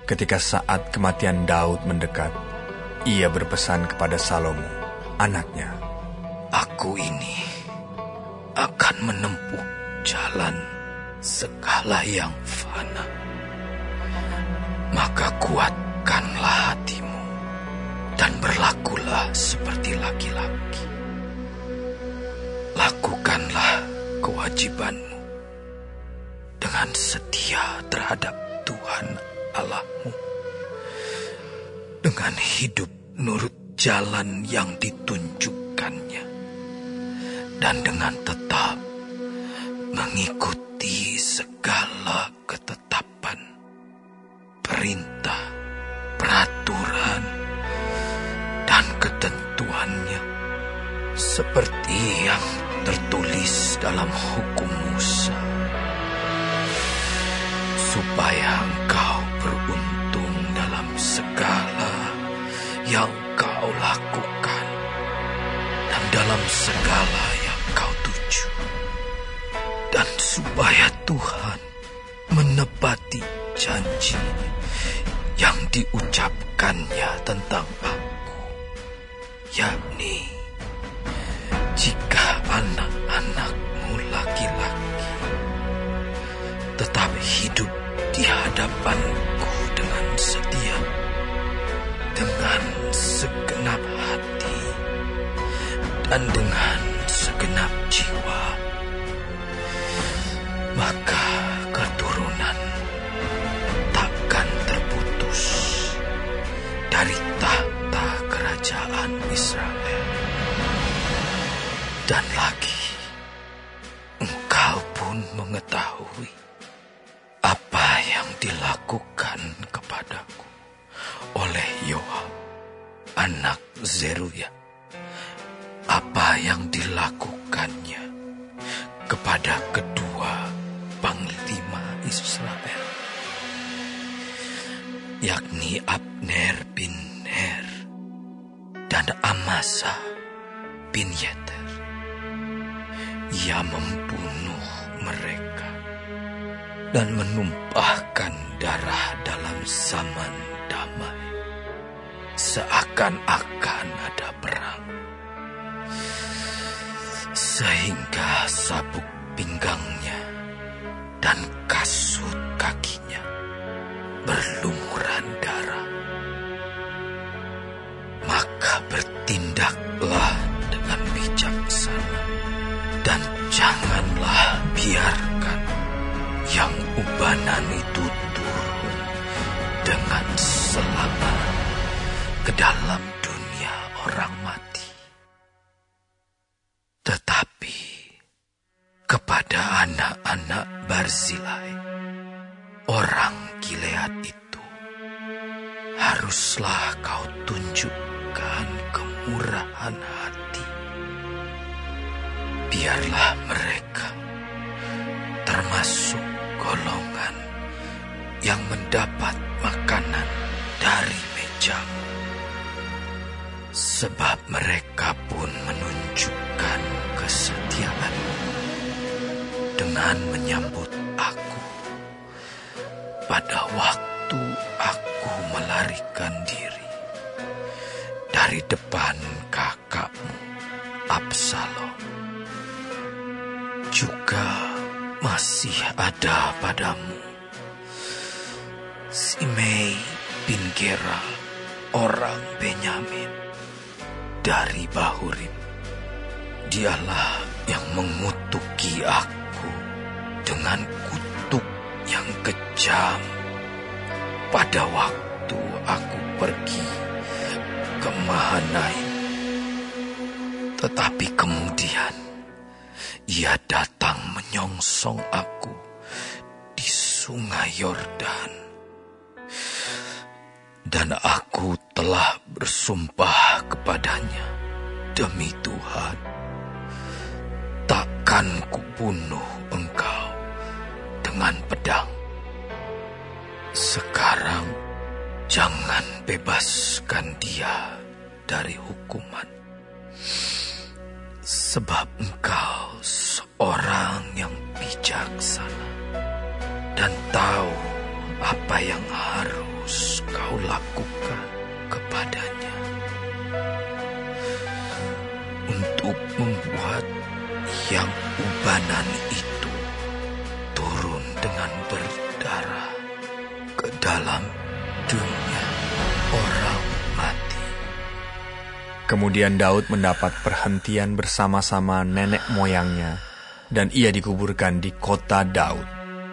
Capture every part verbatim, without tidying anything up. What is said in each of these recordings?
Ketika saat kematian Daud mendekat, ia berpesan kepada Salomo, anaknya, "Aku ini akan menempuh jalan segala yang fana. Maka kuatkanlah hatimu dan berlakulah seperti laki-laki. Lakukanlah kewajibanmu dengan setia terhadap Tuhan Allahmu, dengan hidup nurut jalan yang ditunjukkannya, dan dengan tetap mengikuti segala ketetapan, perintah, peraturan, dan ketentuannya, seperti yang tertulis dalam hukum Musa, supaya engkau beruntung dalam segala yang kau lakukan dan dalam segala yang kau tuju, dan supaya Tuhan menepati janji yang diucapkannya tentang aku, yakni jika anak-anakmu laki-laki tetap hidup di hadapanku dengan setia, dengan segenap hati, dan dengan segenap jiwa, maka keturunan takkan terputus dari tahta kerajaan Israel. Dan lagi, engkau pun mengetahui apa yang dilakukan kepadaku oleh Yoab, anak Zeruya, apa yang dilakukannya kepada kedua panglima Israel, yakni Abner bin Ner dan Amasa bin Yeter. Ia membunuh mereka dan menumpahkan darah dalam zaman damai, seakan-akan ada perang, sehingga sabuk pinggangnya dan kasut kakinya berlumuran darah. Maka bertindaklah dengan bijaksana, dan janganlah biarkan yang ubanan itu turun dengan selamat ke dalam dunia orang mati. Tetapi kepada anak-anak Barzilai, orang Gilead itu, haruslah kau tunjukkan kemurahan hati. Biarlah mereka termasuk golongan yang mendapat makanan dari mejamu, sebab mereka pun menunjukkan kesetiaan dengan menyambut aku pada waktu aku melarikan diri dari depan kakakmu Absalom. Juga masih ada padamu Simei bin Gera, orang Benyamin dari Bahurim. Dialah yang mengutuki aku dengan kutuk yang kejam pada waktu aku pergi ke Mahanaim. Tetapi kemudian ia datang menyongsong aku di sungai Yordan, dan aku telah bersumpah kepadanya demi Tuhan, takkan kubunuh engkau dengan pedang. Sekarang jangan bebaskan dia dari hukuman, sebab engkau seorang yang bijaksana dan tahu apa yang harus engkau lakukan kepadanya untuk membuat yang ubanan itu turun dengan berdarah ke dalam dunia orang mati. Kemudian Daud mendapat perhentian bersama-sama nenek moyangnya, dan ia dikuburkan di kota Daud.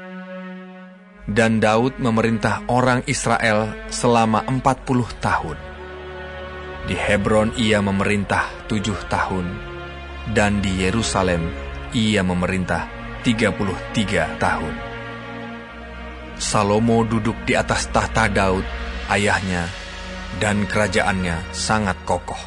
Dan Daud memerintah orang Israel selama empat puluh tahun. Di Hebron ia memerintah tujuh tahun, dan di Yerusalem ia memerintah tiga puluh tiga tahun. Salomo duduk di atas tahta Daud, ayahnya, dan kerajaannya sangat kokoh.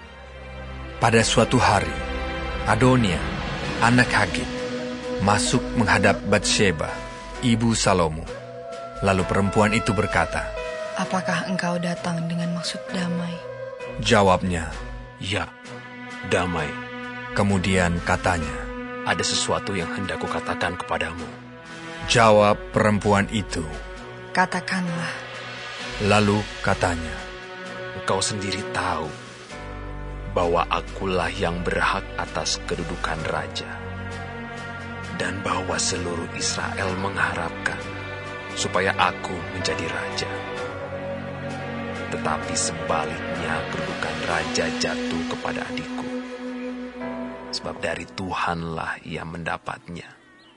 Pada suatu hari, Adonia, anak Hagit, masuk menghadap Batsheba, ibu Salomo. Lalu perempuan itu berkata, "Apakah engkau datang dengan maksud damai?" Jawabnya, "Ya, damai." Kemudian katanya, "Ada sesuatu yang hendak kukatakan kepadamu." Jawab perempuan itu, "Katakanlah." Lalu katanya, "Engkau sendiri tahu bahwa akulah yang berhak atas kedudukan raja, dan bahwa seluruh Israel mengharapkan supaya aku menjadi raja. Tetapi sebaliknya kedudukan raja jatuh kepada adikku, sebab dari Tuhanlah ia mendapatnya.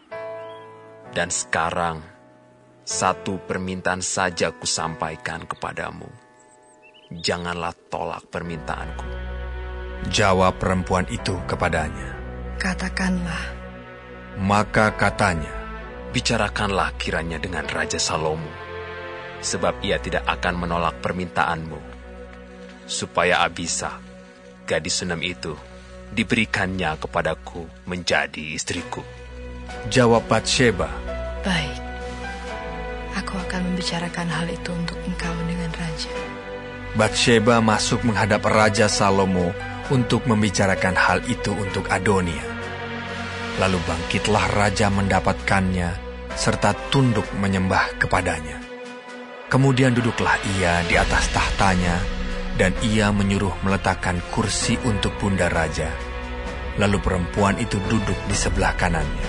Dan sekarang satu permintaan saja kusampaikan kepadamu, janganlah tolak permintaanku." Jawab perempuan itu kepadanya, "Katakanlah." Maka katanya, "Bicarakanlah kiranya dengan Raja Salomo, sebab ia tidak akan menolak permintaanmu, supaya Abisa, gadis Sunem itu, diberikannya kepadaku menjadi istriku." Jawab Batsheba, "Baik, aku akan membicarakan hal itu untuk engkau dengan raja." Batsheba masuk menghadap Raja Salomo untuk membicarakan hal itu untuk Adonia. Lalu bangkitlah raja mendapatkannya, serta tunduk menyembah kepadanya. Kemudian duduklah ia di atas tahtanya, dan ia menyuruh meletakkan kursi untuk bunda raja. Lalu perempuan itu duduk di sebelah kanannya.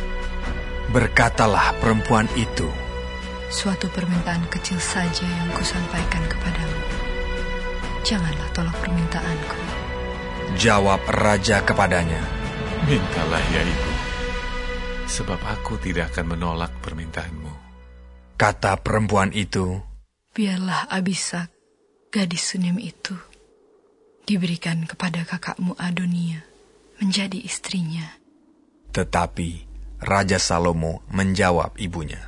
Berkatalah perempuan itu, "Suatu permintaan kecil saja yang kusampaikan kepadamu. Janganlah tolak permintaanku." Jawab raja kepadanya, "Mintalah ya ibu, sebab aku tidak akan menolak permintaanmu." Kata perempuan itu, "Biarlah Abisa, gadis Sunem itu, diberikan kepada kakakmu Adonia menjadi istrinya." Tetapi Raja Salomo menjawab ibunya,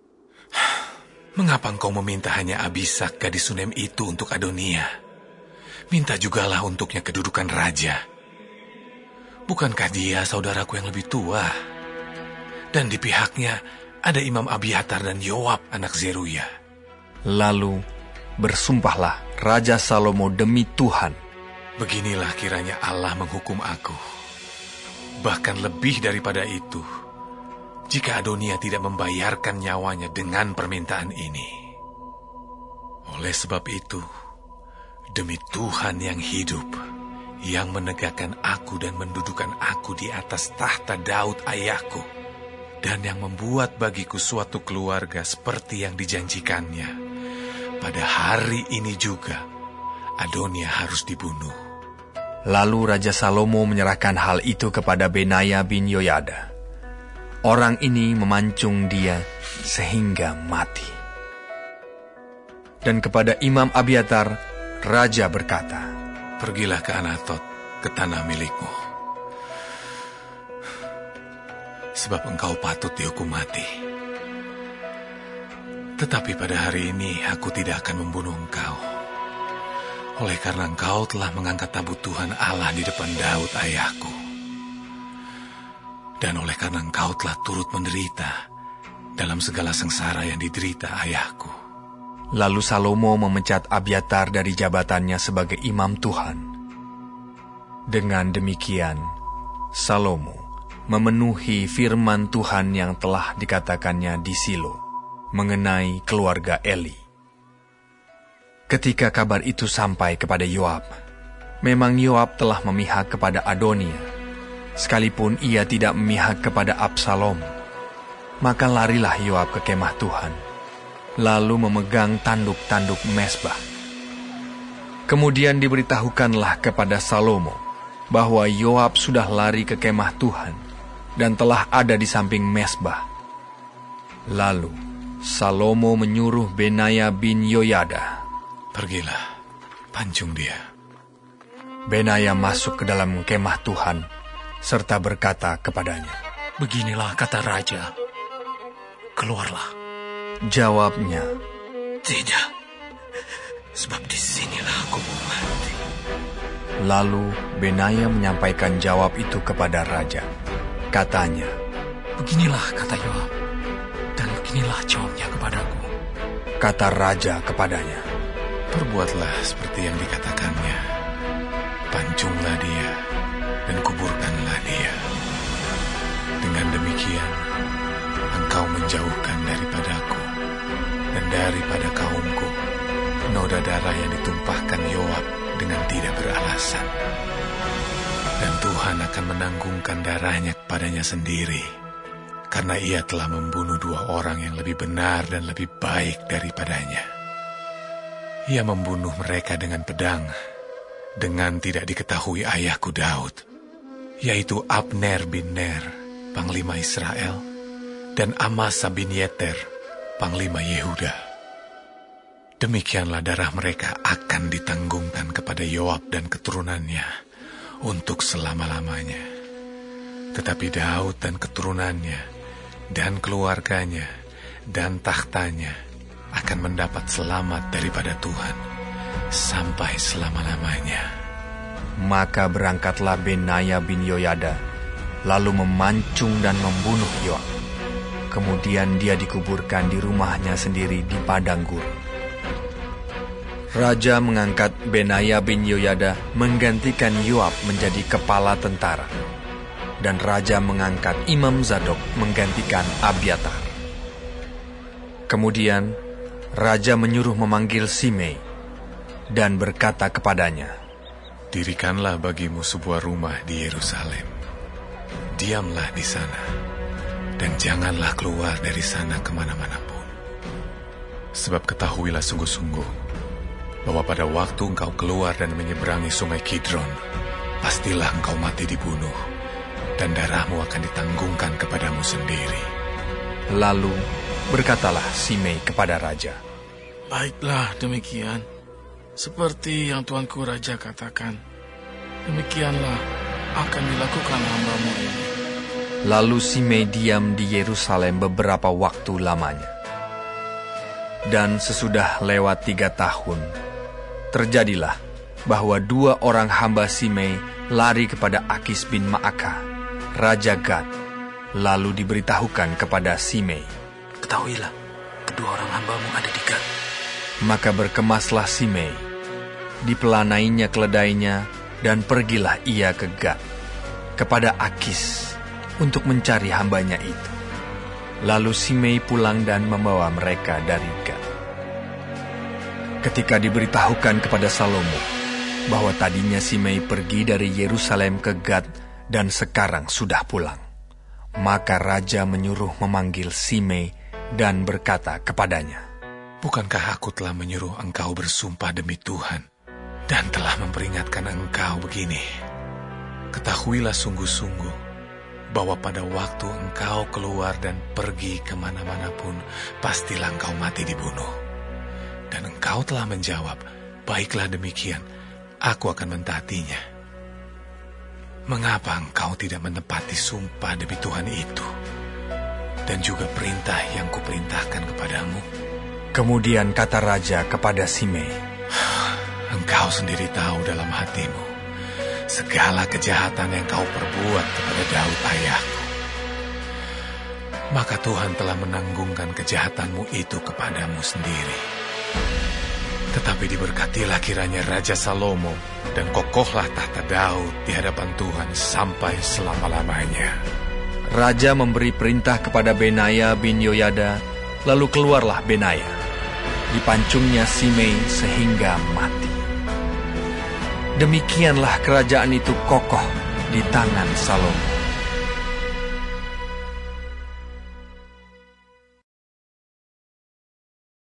"Mengapa engkau meminta hanya Abisa, gadis Sunem itu untuk Adonia? Minta jugalah untuknya kedudukan raja. Bukankah dia saudaraku yang lebih tua? Dan di pihaknya ada Imam Abiatar dan Yoab anak Zeruya." Lalu bersumpahlah Raja Salomo demi Tuhan, "Beginilah kiranya Allah menghukum aku. Bahkan lebih daripada itu, jika Adonia tidak membayarkan nyawanya dengan permintaan ini. Oleh sebab itu, demi Tuhan yang hidup, yang menegakkan aku dan mendudukan aku di atas tahta Daud ayahku, dan yang membuat bagiku suatu keluarga seperti yang dijanjikannya, pada hari ini juga Adonia harus dibunuh." Lalu Raja Salomo menyerahkan hal itu kepada Benaya bin Yoyada. Orang ini memancung dia sehingga mati. Dan kepada Imam Abiatar, Raja berkata, "Pergilah ke Anatot, ke tanah milikmu, sebab engkau patut dihukum mati. Tetapi pada hari ini aku tidak akan membunuh engkau, oleh karena engkau telah mengangkat tabut Tuhan Allah di depan Daud ayahku, dan oleh karena engkau telah turut menderita dalam segala sengsara yang diderita ayahku." Lalu Salomo memecat Abiatar dari jabatannya sebagai imam Tuhan. Dengan demikian, Salomo memenuhi firman Tuhan yang telah dikatakannya di Silo mengenai keluarga Eli. Ketika kabar itu sampai kepada Yoab, memang Yoab telah memihak kepada Adonia, sekalipun ia tidak memihak kepada Absalom. Maka larilah Yoab ke kemah Tuhan, lalu memegang tanduk-tanduk mesbah. Kemudian diberitahukanlah kepada Salomo bahwa Yoab sudah lari ke kemah Tuhan dan telah ada di samping mesbah. Lalu Salomo menyuruh Benaya bin Yoyada, "Pergilah, pancung dia." Benaya masuk ke dalam kemah Tuhan serta berkata kepadanya, "Beginilah kata raja, keluarlah." Jawabnya, "Tidak, sebab disinilah aku mau mati." Lalu Benaya menyampaikan jawab itu kepada raja. Katanya, "Beginilah kata Yoab, dan beginilah jawabnya kepadaku." Kata raja kepadanya, "Perbuatlah seperti yang dikatakannya. Pancunglah dia dan kuburkanlah dia. Dengan demikian, engkau menjauhkan daripadaku dan daripada kaumku noda darah yang ditumpahkan Yoab dengan tidak beralasan. Dan Tuhan akan menanggungkan darahnya kepadanya sendiri, karena ia telah membunuh dua orang yang lebih benar dan lebih baik daripadanya. Ia membunuh mereka dengan pedang, dengan tidak diketahui ayahku Daud, yaitu Abner bin Ner, panglima Israel, dan Amasa bin Yeter, panglima Yehuda. Demikianlah darah mereka akan ditanggungkan kepada Yoab dan keturunannya untuk selama-lamanya. Tetapi Daud dan keturunannya dan keluarganya dan tahtanya akan mendapat selamat daripada Tuhan sampai selama-lamanya." Maka berangkatlah Benaya bin Yoyada, lalu memancung dan membunuh Yoab. Kemudian dia dikuburkan di rumahnya sendiri di padang gurun. Raja mengangkat Benaya bin Yoyada menggantikan Yoab menjadi kepala tentara, dan raja mengangkat Imam Zadok menggantikan Abiatar. Kemudian raja menyuruh memanggil Simei dan berkata kepadanya, "Dirikanlah bagimu sebuah rumah di Yerusalem. Diamlah di sana, dan janganlah keluar dari sana kemana-mana pun. Sebab ketahuilah sungguh-sungguh, bahwa pada waktu engkau keluar dan menyeberangi sungai Kidron, pastilah engkau mati dibunuh, dan darahmu akan ditanggungkan kepadamu sendiri." Lalu berkatalah Simei kepada raja, "Baiklah demikian, seperti yang tuanku raja katakan, demikianlah akan dilakukan hamba-Mu ini." Lalu Simei diam di Yerusalem beberapa waktu lamanya. Dan sesudah lewat tiga tahun, terjadilah bahwa dua orang hamba Simei lari kepada Akis bin Maaka, Raja Gad, lalu diberitahukan kepada Simei, "Ketahuilah, kedua orang hamba-Mu ada di Gad." Maka berkemaslah Simei, dipelanainya keledainya, dan pergilah ia ke Gad, kepada Akis, untuk mencari hambanya itu. Lalu Simei pulang dan membawa mereka dari Gad. Ketika diberitahukan kepada Salomo bahwa tadinya Simei pergi dari Yerusalem ke Gad dan sekarang sudah pulang, maka raja menyuruh memanggil Simei dan berkata kepadanya, "Bukankah aku telah menyuruh engkau bersumpah demi Tuhan dan telah memperingatkan engkau begini? Ketahuilah sungguh-sungguh bahwa pada waktu engkau keluar dan pergi kemana-mana pun, pastilah engkau mati dibunuh. Dan engkau telah menjawab, baiklah demikian, aku akan mentaatinya. Mengapa engkau tidak menepati sumpah demi Tuhan itu, dan juga perintah yang kuperintahkan kepadamu?" Kemudian kata raja kepada Simei, "Engkau sendiri tahu dalam hatimu segala kejahatan yang kau perbuat kepada Daud ayahku. Maka Tuhan telah menanggungkan kejahatanmu itu kepadamu sendiri. Tetapi diberkatilah kiranya Raja Salomo, dan kokohlah tahta Daud di hadapan Tuhan sampai selama-lamanya." Raja memberi perintah kepada Benaya bin Yoyada, lalu keluarlah Benaya. dipancungnya Simei sehingga mati. Demikianlah kerajaan itu kokoh di tangan Salomo.